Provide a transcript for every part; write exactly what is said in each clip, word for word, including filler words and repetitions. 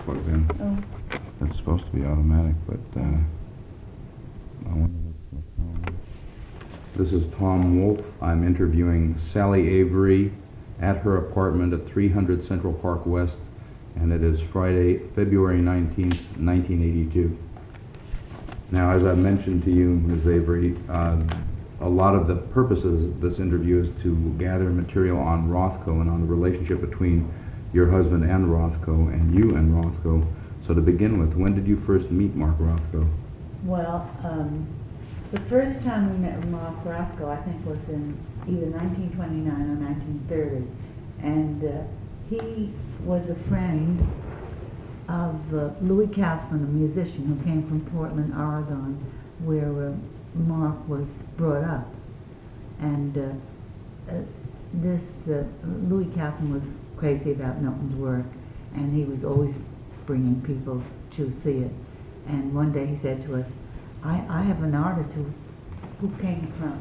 plugged in. Oh. It's supposed to be automatic, but uh, I wonder what's wrong. This is Tom Wolf. I'm interviewing Sally Avery at her apartment at three hundred Central Park West, and it is Friday, February nineteenth, nineteen eighty-two. Now, as I mentioned to you, Miz Avery, uh, a lot of the purposes of this interview is to gather material on Rothko and on the relationship between your husband and Rothko and you and Rothko. So to begin with, when did you first meet Mark Rothko? Well, um, the first time we met Mark Rothko, I think, was in either nineteen twenty-nine or nineteen thirty. And uh, he was a friend of uh, Louis Kaufman, a musician who came from Portland, Oregon, where uh, Mark was brought up. And uh, uh, this uh, Louis Kaufman was crazy about Milton's work, and he was always bringing people to see it. And one day he said to us, I, I have an artist who, who came from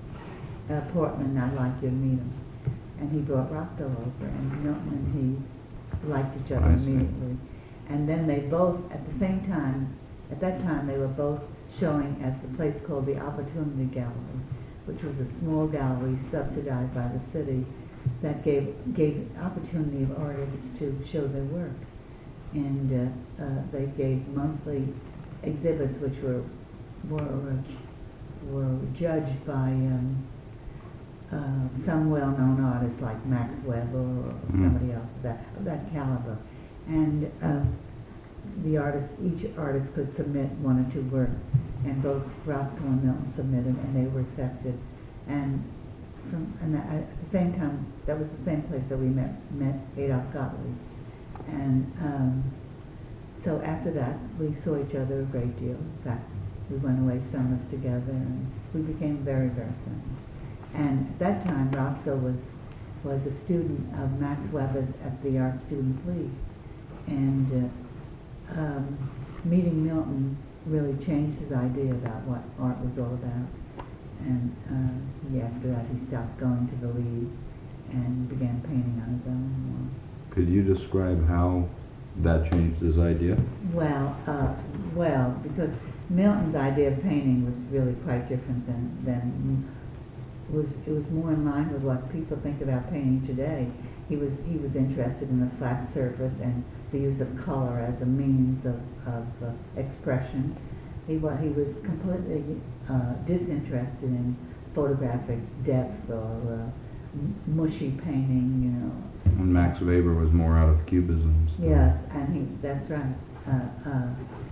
uh, Portland, I'd like you to meet him. And he brought Rothko over, and Milton and he liked each other I see. immediately. And then they both, at the same time, at that time they were both showing at the place called the Opportunity Gallery, which was a small gallery subsidized by the city that gave gave opportunity of artists to show their work. And uh, uh, they gave monthly exhibits which were were were judged by um, uh, some well-known artists like Max Weber or Mm. somebody else of that of that caliber. And uh, the artist, each artist could submit one or two works, and both Rothko and Milton submitted, and they were accepted. And from and at the same time, that was the same place that we met met Adolf Gottlieb. And um, so after that, we saw each other a great deal. In fact, we went away summers together, and we became very, very friends. And at that time, Rothko was was a student of Max Weber's at the Art Students League. And uh, um, meeting Milton really changed his idea about what art was all about. And uh, he, after that, he stopped going to the league and began painting on his own more. Could you describe how that changed his idea? Well, uh, well, because Milton's idea of painting was really quite different than than was it was more in line with what people think about painting today. He was he was interested in the flat surface and the use of color as a means of of uh, expression. He was he was completely uh, disinterested in photographic depth or uh, m- mushy painting, you know. And Max Weber was more out of cubism. So. Yes, and he, that's right. Uh, uh,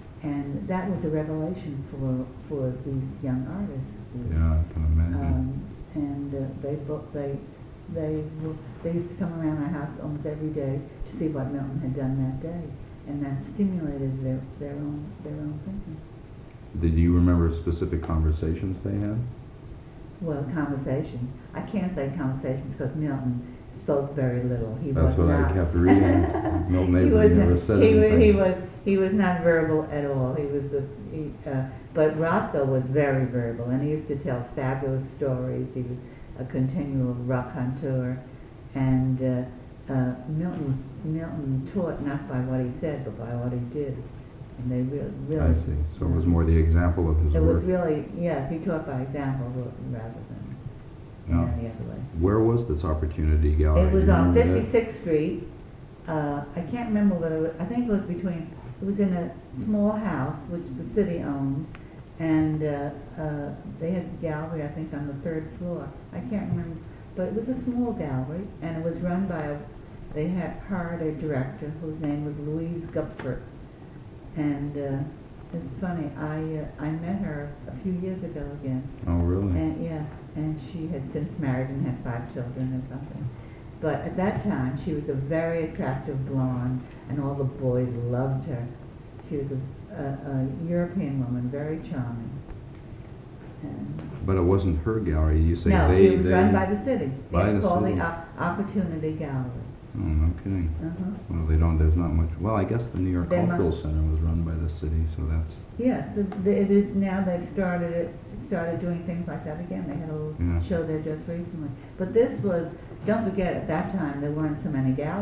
and that was a revelation for for these young artists. Yeah, I can imagine. Um, and uh, they both they they were, they used to come around our house almost every day to see what Milton had done that day, and that stimulated their their own their own thinking. Did you remember specific conversations they had? Well, conversations. I can't say conversations because Milton spoke very little. He That's was what not, I kept reading. Milton he Avery was never not, said he was, anything. he was he was not verbal at all. He was the he, uh, but Rothko was very verbal, and he used to tell fabulous stories. He was a continual raconteur, and uh, uh, Milton Milton taught not by what he said, but by what he did. And they really, really. I see. So it was more the example of his It work. was really, yes, he taught by example rather than Yeah. any other way. Where was this Opportunity Gallery? It was Do you on remember that? fifty-sixth Street. Uh, I can't remember whether it was, I think it was between, it was in a small house which the city owned, and uh, uh, they had the gallery, I think, on the third floor. I can't remember, but it was a small gallery, and it was run by a, they had hired a director whose name was Louise Gupfert. And uh, it's funny, I uh, I met her a few years ago again. Oh, really? And yeah, and she had since married and had five children or something. But at that time, she was a very attractive blonde, and all the boys loved her. She was a, a, a European woman, very charming. And But it wasn't her gallery. You say no, they... it was they run by the city. By It's the called city. the Op- Opportunity Gallery. Oh, no kidding. Uh-huh. Well, they don't, there's not much... Well, I guess the New York They Cultural must- Center was run by the city, so that's... Yes, the, the, it is now they've started it, started doing things like that again. They had a little Yeah. show there just recently. But this was, don't forget, at that time there weren't so many galleries.